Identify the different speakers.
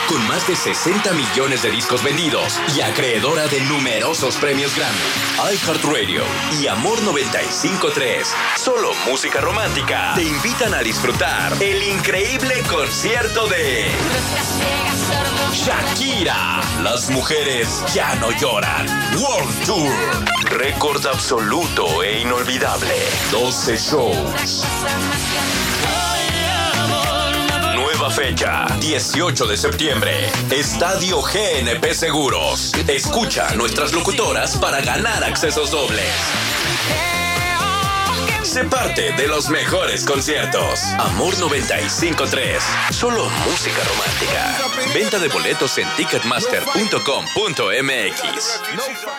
Speaker 1: con más de 60 millones de discos vendidos y acreedora de numerosos premios Grammy. iHeartRadio y Amor 95.3, solo música romántica, te invitan a disfrutar el increíble concierto de Shakira. Las mujeres ya no lloran. World Tour. Récord absoluto e inolvidable. 12 shows. Nueva fecha, 18 de septiembre. Estadio GNP Seguros. Escucha a nuestras locutoras para ganar accesos dobles. Sé parte de los mejores conciertos. Amor 95.3. Solo música romántica. Venta de boletos en ticketmaster.com.mx.